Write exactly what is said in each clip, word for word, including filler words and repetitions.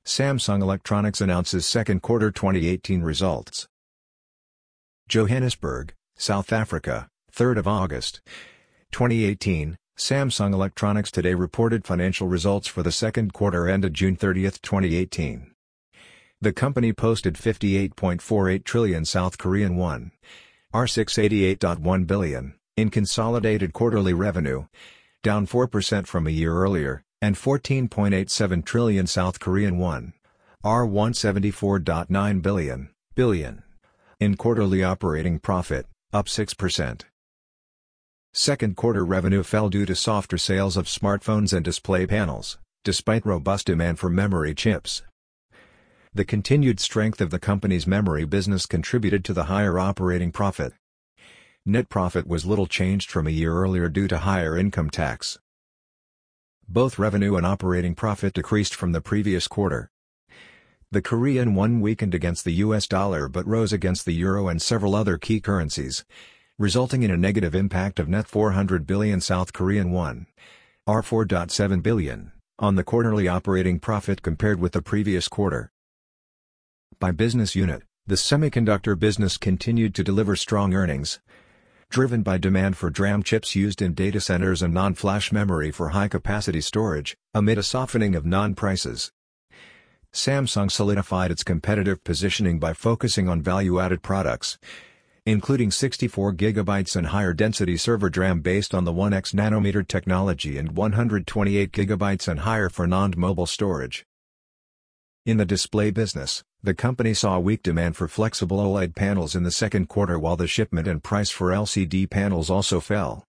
Samsung Electronics announces second quarter twenty eighteen results. Johannesburg, South Africa, third of August, twenty eighteen, Samsung Electronics today reported financial results for the second quarter ended June thirtieth, twenty eighteen. The company posted fifty-eight point four eight trillion South Korean won, R six hundred eighty-eight point one billion, in consolidated quarterly revenue, down four percent from a year earlier, and fourteen point eight seven trillion South Korean won, R one hundred seventy-four point nine billion, billion, in quarterly operating profit, up six percent. Second quarter revenue fell due to softer sales of smartphones and display panels, despite robust demand for memory chips. The continued strength of the company's memory business contributed to the higher operating profit. Net profit was little changed from a year earlier due to higher income tax. Both revenue and operating profit decreased from the previous quarter. The Korean won weakened against the U S dollar but rose against the euro and several other key currencies, resulting in a negative impact of net four hundred billion South Korean won, R four point seven billion, on the quarterly operating profit compared with the previous quarter. By business unit, the semiconductor business continued to deliver strong earnings, driven by demand for DRAM chips used in data centers and non-flash memory for high-capacity storage, amid a softening of NAND prices. Samsung solidified its competitive positioning by focusing on value-added products, including sixty-four gigabyte and higher density server DRAM based on the one X nanometer technology and one hundred twenty-eight gigabyte and higher for NAND mobile storage. In the display business, the company saw weak demand for flexible OLED panels in the second quarter while the shipment and price for L C D panels also fell.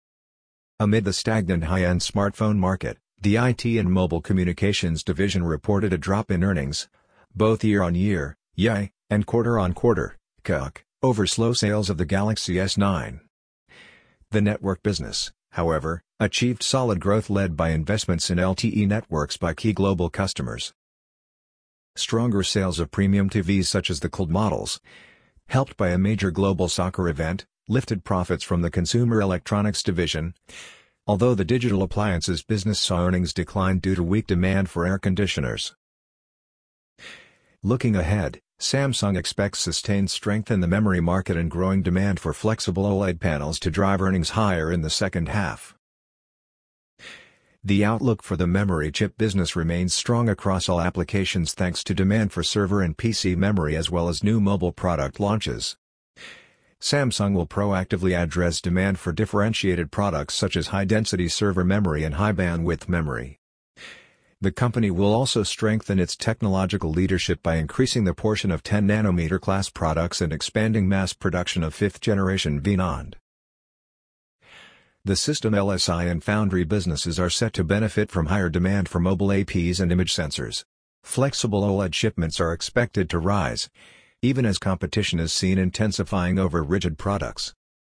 Amid the stagnant high-end smartphone market, the I T and Mobile Communications division reported a drop in earnings, both year-on-year, Y Y, and quarter-on-quarter, Q O Q, over slow sales of the Galaxy S nine. The network business, however, achieved solid growth led by investments in L T E networks by key global customers. Stronger sales of premium T Vs such as the C O L D models, helped by a major global soccer event, lifted profits from the consumer electronics division, although the digital appliances business saw earnings decline due to weak demand for air conditioners. Looking ahead, Samsung expects sustained strength in the memory market and growing demand for flexible OLED panels to drive earnings higher in the second half. The outlook for the memory chip business remains strong across all applications thanks to demand for server and P C memory as well as new mobile product launches. Samsung will proactively address demand for differentiated products such as high-density server memory and high-bandwidth memory. The company will also strengthen its technological leadership by increasing the portion of ten nanometer class products and expanding mass production of fifth generation V NAND. The system L S I and foundry businesses are set to benefit from higher demand for mobile A Ps and image sensors. Flexible OLED shipments are expected to rise, even as competition is seen intensifying over rigid products.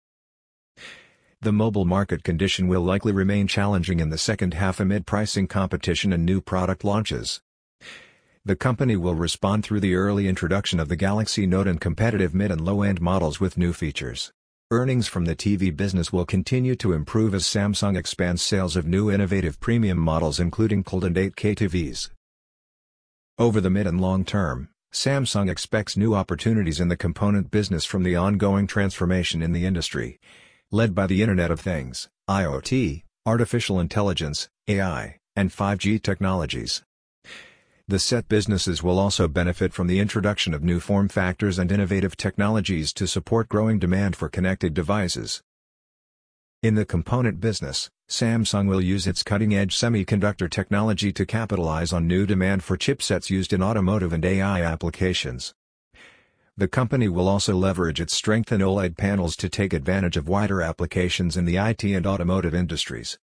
The mobile market condition will likely remain challenging in the second half amid pricing competition and new product launches. The company will respond through the early introduction of the Galaxy Note and competitive mid and low-end models with new features. Earnings from the T V business will continue to improve as Samsung expands sales of new innovative premium models including C O L D and eight K T Vs. Over the mid and long term, Samsung expects new opportunities in the component business from the ongoing transformation in the industry, led by the Internet of Things, I O T, artificial intelligence, A I, and five G technologies. The set businesses will also benefit from the introduction of new form factors and innovative technologies to support growing demand for connected devices. In the component business, Samsung will use its cutting-edge semiconductor technology to capitalize on new demand for chipsets used in automotive and A I applications. The company will also leverage its strength in OLED panels to take advantage of wider applications in the I T and automotive industries.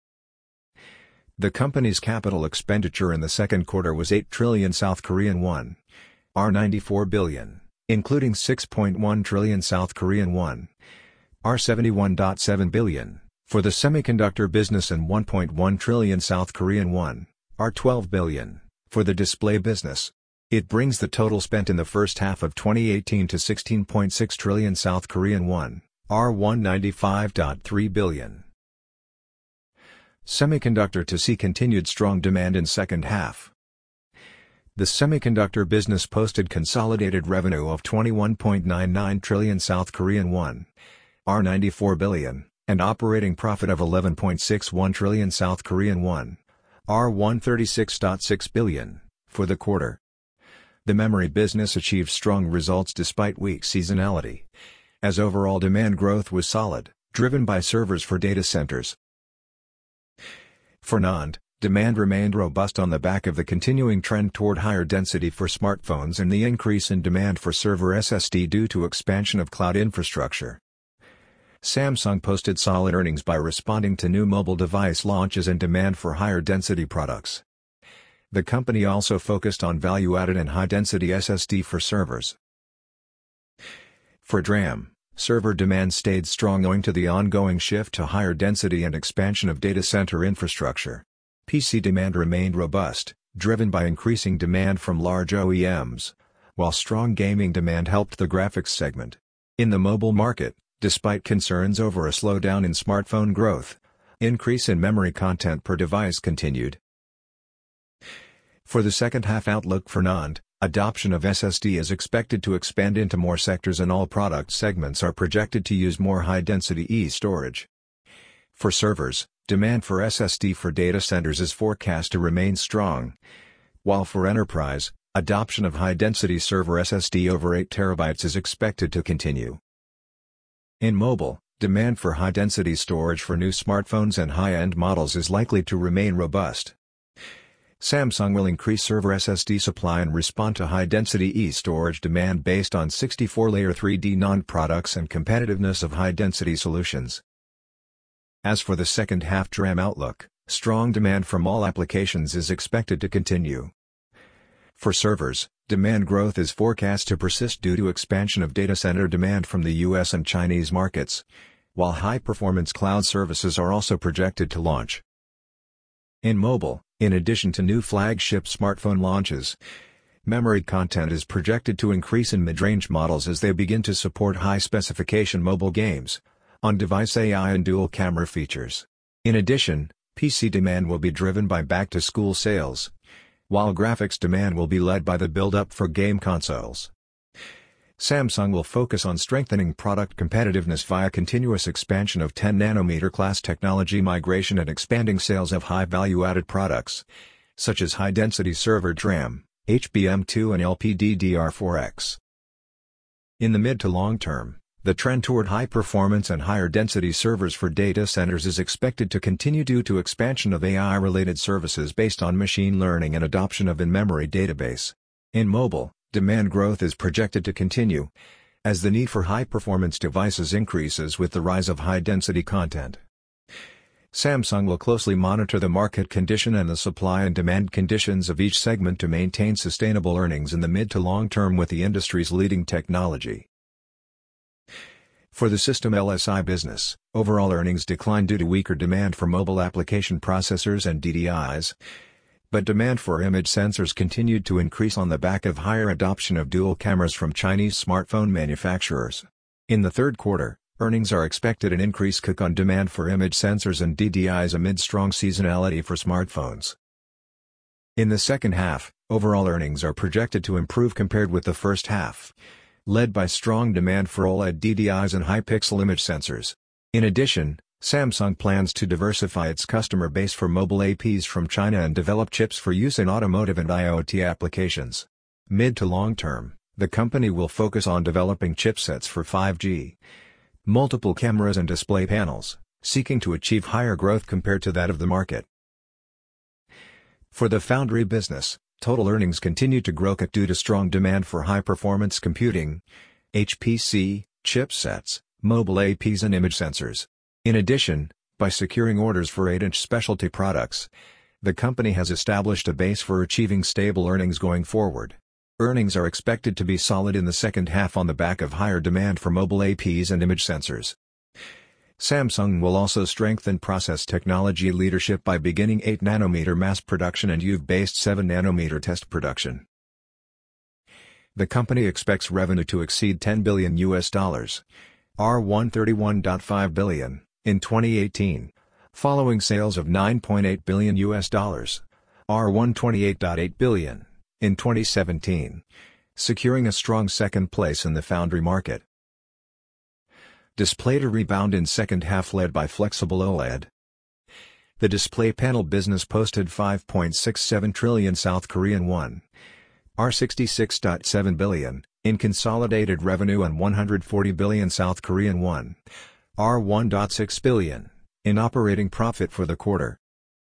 The company's capital expenditure in the second quarter was eight trillion South Korean won, R ninety-four billion, including six point one trillion South Korean won, R seventy-one point seven billion, for the semiconductor business and one point one trillion South Korean won, R twelve billion, for the display business. It brings the total spent in the first half of twenty eighteen to sixteen point six trillion South Korean won, R one hundred ninety-five point three billion. Semiconductor to see continued strong demand in second half. The semiconductor business posted consolidated revenue of twenty-one point nine nine trillion South Korean won, R ninety-four billion, and operating profit of eleven point six one trillion South Korean won, R one hundred thirty-six point six billion, for the quarter. The memory business achieved strong results despite weak seasonality, as overall demand growth was solid, driven by servers for data centers. For NAND, demand remained robust on the back of the continuing trend toward higher density for smartphones and the increase in demand for server S S D due to expansion of cloud infrastructure. Samsung posted solid earnings by responding to new mobile device launches and demand for higher density products. The company also focused on value-added and high-density S S D for servers. For DRAM, server demand stayed strong owing to the ongoing shift to higher density and expansion of data center infrastructure. P C demand remained robust, driven by increasing demand from large O E Ms, while strong gaming demand helped the graphics segment. In the mobile market, despite concerns over a slowdown in smartphone growth, increase in memory content per device continued. For the second half outlook for NAND, adoption of S S D is expected to expand into more sectors and all product segments are projected to use more high-density e-storage. For servers, demand for S S D for data centers is forecast to remain strong, while for enterprise, adoption of high-density server S S D over eight terabytes is expected to continue. In mobile, demand for high-density storage for new smartphones and high-end models is likely to remain robust. Samsung will increase server S S D supply and respond to high-density e-storage demand based on sixty-four layer three D NAND products and competitiveness of high-density solutions. As for the second half DRAM outlook, strong demand from all applications is expected to continue. For servers, demand growth is forecast to persist due to expansion of data center demand from the U S and Chinese markets, while high-performance cloud services are also projected to launch. In mobile, in addition to new flagship smartphone launches, memory content is projected to increase in mid-range models as they begin to support high-specification mobile games, on-device A I and dual-camera features. In addition, P C demand will be driven by back-to-school sales, while graphics demand will be led by the build-up for game consoles. Samsung will focus on strengthening product competitiveness via continuous expansion of ten nanometer class technology migration and expanding sales of high-value-added products, such as high-density server DRAM, H B M two and L P D D R four X. In the mid to long term, the trend toward high-performance and higher-density servers for data centers is expected to continue due to expansion of A I-related services based on machine learning and adoption of in-memory database. In mobile, demand growth is projected to continue, as the need for high-performance devices increases with the rise of high-density content. Samsung will closely monitor the market condition and the supply and demand conditions of each segment to maintain sustainable earnings in the mid to long term with the industry's leading technology. For the System L S I business, overall earnings declined due to weaker demand for mobile application processors and D D Is, but demand for image sensors continued to increase on the back of higher adoption of dual cameras from Chinese smartphone manufacturers. In the third quarter, earnings are expected an increase on demand for image sensors and D D Is amid strong seasonality for smartphones. In the second half, overall earnings are projected to improve compared with the first half, led by strong demand for OLED D D Is and high-pixel image sensors. In addition, Samsung plans to diversify its customer base for mobile A Ps from China and develop chips for use in automotive and IoT applications. Mid to long term, the company will focus on developing chipsets for five G, multiple cameras and display panels, seeking to achieve higher growth compared to that of the market. For the foundry business, total earnings continued to grow due to strong demand for high-performance computing, H P C, chipsets, mobile A Ps and image sensors. In addition, by securing orders for eight inch specialty products, the company has established a base for achieving stable earnings going forward. Earnings are expected to be solid in the second half on the back of higher demand for mobile A Ps and image sensors. Samsung will also strengthen process technology leadership by beginning eight nanometer mass production and U V-based seven nanometer test production. The company expects revenue to exceed ten billion U S dollars, R one hundred thirty-one point five billion, in twenty eighteen, following sales of nine point eight billion U S dollars, R one hundred twenty-eight point eight billion, in twenty seventeen, securing a strong second place in the foundry market. Display to rebound in second half led by flexible OLED. The display panel business posted five point six seven trillion South Korean won, R sixty-six point seven billion, in consolidated revenue and one hundred forty billion South Korean won, R one point six billion, in operating profit for the quarter.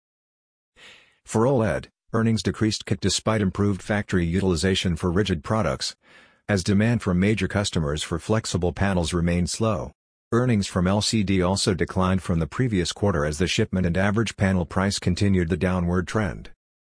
For OLED, earnings decreased despite improved factory utilization for rigid products, as demand from major customers for flexible panels remained slow. Earnings from L C D also declined from the previous quarter as the shipment and average panel price continued the downward trend.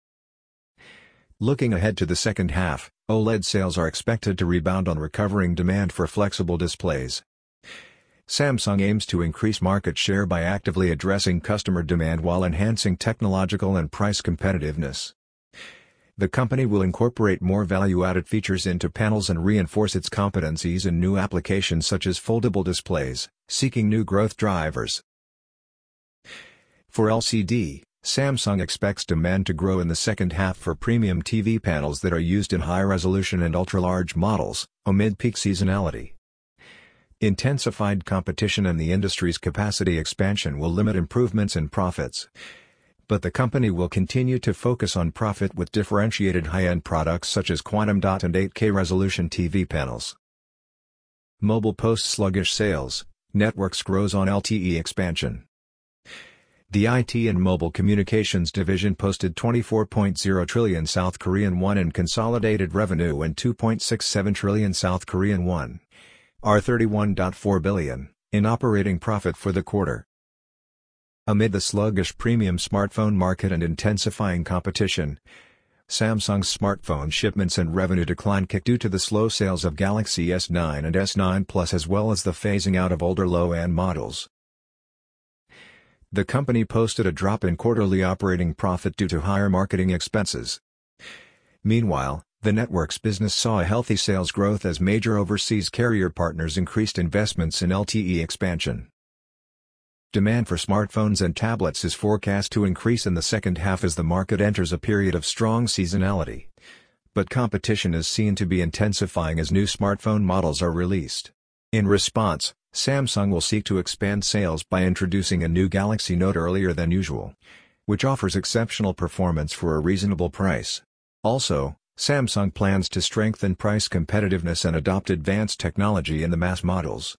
Looking ahead to the second half, OLED sales are expected to rebound on recovering demand for flexible displays. Samsung aims to increase market share by actively addressing customer demand while enhancing technological and price competitiveness. The company will incorporate more value-added features into panels and reinforce its competencies in new applications such as foldable displays, seeking new growth drivers. For L C D, Samsung expects demand to grow in the second half for premium T V panels that are used in high-resolution and ultra-large models, amid peak seasonality. Intensified competition and the industry's capacity expansion will limit improvements in profits, but the company will continue to focus on profit with differentiated high-end products such as quantum dot and eight K resolution T V panels. Mobile posts sluggish sales, networks grows on L T E expansion. The I T and Mobile Communications Division posted twenty-four point zero trillion South Korean won in consolidated revenue and two point six seven trillion South Korean won, R thirty-one point four billion, in operating profit for the quarter. Amid the sluggish premium smartphone market and intensifying competition, Samsung's smartphone shipments and revenue declined due to the slow sales of Galaxy S nine and S nine Plus as well as the phasing out of older low-end models. The company posted a drop in quarterly operating profit due to higher marketing expenses. Meanwhile, the networks business saw a healthy sales growth as major overseas carrier partners increased investments in L T E expansion. Demand for smartphones and tablets is forecast to increase in the second half as the market enters a period of strong seasonality. But competition is seen to be intensifying as new smartphone models are released. In response, Samsung will seek to expand sales by introducing a new Galaxy Note earlier than usual, which offers exceptional performance for a reasonable price. Also, Samsung plans to strengthen price competitiveness and adopt advanced technology in the mass models.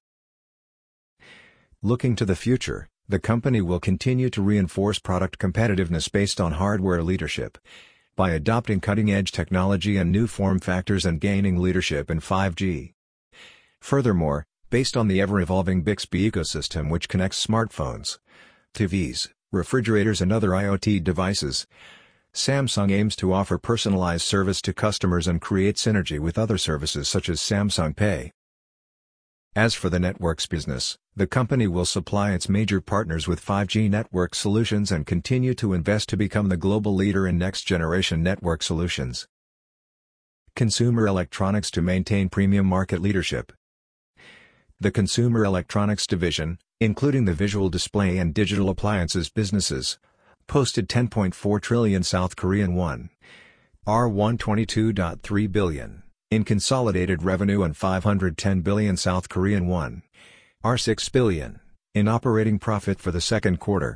Looking to the future, the company will continue to reinforce product competitiveness based on hardware leadership, by adopting cutting-edge technology and new form factors and gaining leadership in five G. Furthermore, based on the ever-evolving Bixby ecosystem which connects smartphones, T Vs, refrigerators and other IoT devices, Samsung aims to offer personalized service to customers and create synergy with other services such as Samsung Pay. As for the networks business, the company will supply its major partners with five G network solutions and continue to invest to become the global leader in next-generation network solutions. Consumer electronics to maintain premium market leadership. The Consumer Electronics Division, including the visual display and digital appliances businesses, posted ten point four trillion South Korean won, R one hundred twenty-two point three billion, in consolidated revenue and five hundred ten billion South Korean won, R six billion, in operating profit for the second quarter.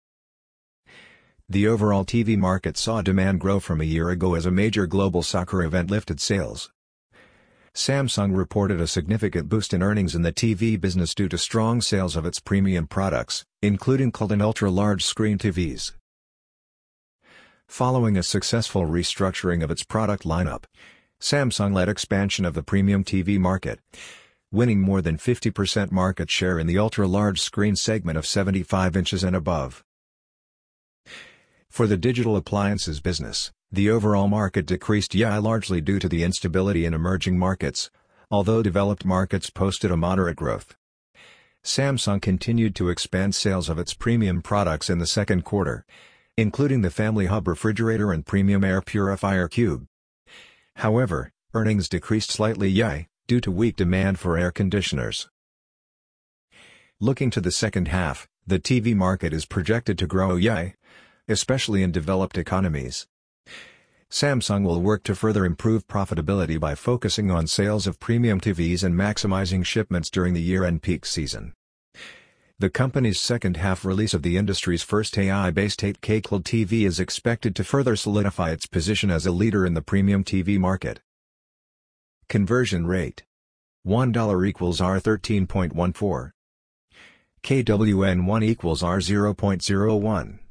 The overall T V market saw demand grow from a year ago as a major global soccer event lifted sales. Samsung reported a significant boost in earnings in the T V business due to strong sales of its premium products, including C U L D and ultra-large screen T Vs. Following a successful restructuring of its product lineup, Samsung led expansion of the premium T V market, winning more than fifty percent market share in the ultra-large screen segment of seventy-five inches and above. For the digital appliances business, the overall market decreased year largely due to the instability in emerging markets, although developed markets posted a moderate growth. Samsung continued to expand sales of its premium products in the second quarter, including the Family Hub refrigerator and premium air purifier Cube. However, earnings decreased slightly year due to weak demand for air conditioners. Looking to the second half, the T V market is projected to grow year, especially in developed economies. Samsung will work to further improve profitability by focusing on sales of premium T Vs and maximizing shipments during the year-end peak season. The company's second-half release of the industry's first A I-based eight K Q L E D T V is expected to further solidify its position as a leader in the premium T V market. Conversion rate: one dollar equals R thirteen point one four. K W N one equals R zero point zero one.